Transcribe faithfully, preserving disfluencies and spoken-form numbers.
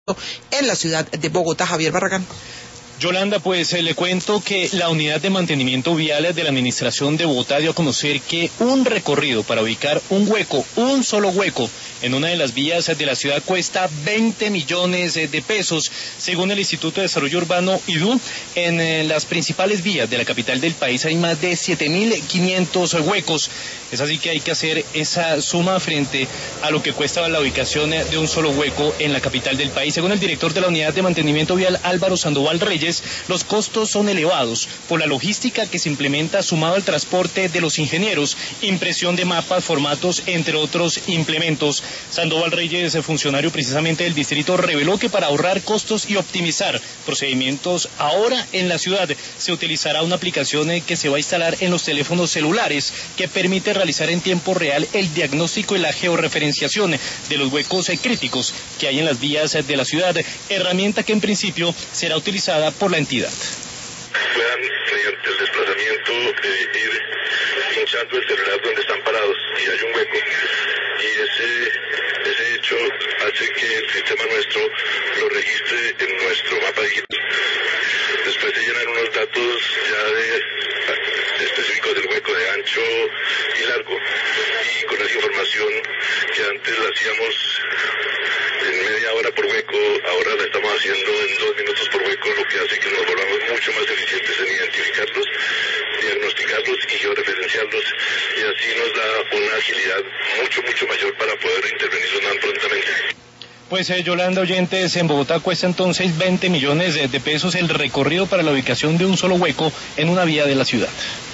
en la ciudad de Bogotá. Javier Barragán. Yolanda, pues eh, le cuento que la Unidad de Mantenimiento Vial de la Administración de Bogotá dio a conocer que un recorrido para ubicar un hueco, un solo hueco, en una de las vías de la ciudad cuesta veinte millones de pesos, según el Instituto de Desarrollo Urbano I D U. En eh, las principales vías de la capital del país hay más de siete mil quinientos huecos. Es así que hay que hacer esa suma frente a lo que cuesta la ubicación de un solo hueco en la capital del país. Según el director de la Unidad de Mantenimiento Vial, Álvaro Sandoval Reyes, los costos son elevados por la logística que se implementa sumado al transporte de los ingenieros, impresión de mapas, formatos, entre otros implementos. Sandoval Reyes, funcionario precisamente del distrito, reveló que para ahorrar costos y optimizar procedimientos ahora en la ciudad se utilizará una aplicación que se va a instalar en los teléfonos celulares que permite realizar en tiempo real el diagnóstico y la georreferenciación de los huecos críticos que hay en las vías de la ciudad, herramienta que en principio será utilizada por la entidad. Puedan, mediante el desplazamiento, eh, ir hinchando el celular donde están parados y hay un hueco. Y ese, ese hecho hace que el sistema nuestro lo registre en nuestro mapa digital. Después se llenan unos datos ya de, específicos del hueco de ancho y largo. Y con esa información que antes la hacíamos en media hora por hueco, ahora la estamos haciendo en dos minutos por hueco, lo que hace que nos volvamos mucho más eficientes en identificarlos, diagnosticarlos y georreferenciarlos, y así nos da una agilidad mucho, mucho mayor para poder intervenirlos más prontamente. Pues eh, Yolanda, oyentes, en Bogotá cuesta entonces veinte millones de, de pesos el recorrido para la ubicación de un solo hueco en una vía de la ciudad.